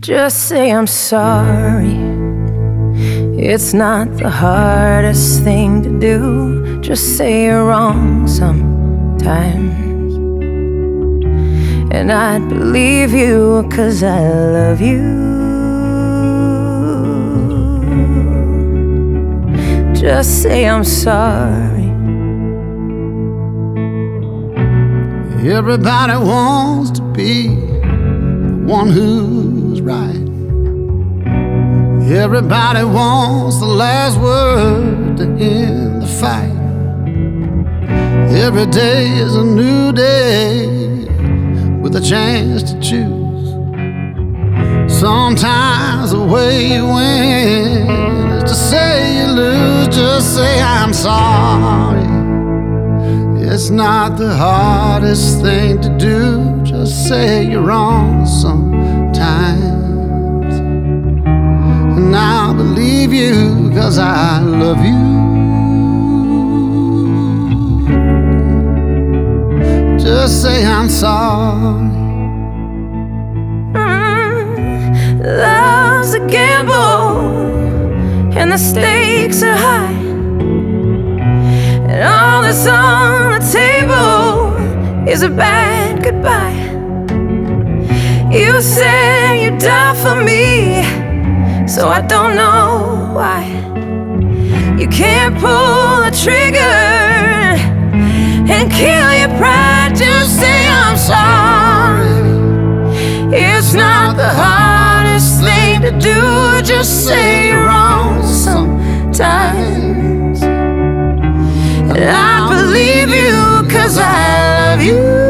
Just say I'm sorry. It's not the hardest thing to do. Just say you're wrong sometimes, and I'd believe you 'cause I love you. Just say I'm sorry. Everybody wants to be the one who's right. Everybody wants the last word to end the fight. Every day is a new day with a chance to choose. Sometimes the way you win is to say you lose. Just say I'm sorry. It's not the hardest thing to do. Just say you're wrong sometimes, and I'll believe you 'cause I love you. Just say I'm sorry. Love's a gamble, and the stakes are high, and all that's on the table is a bad goodbye. You said you'd die for me, so I don't know why you can't pull the trigger and kill your pride. Just say I'm sorry. It's not the hardest thing to do. Just say you're wrong sometimes, and I believe you 'cause I love you.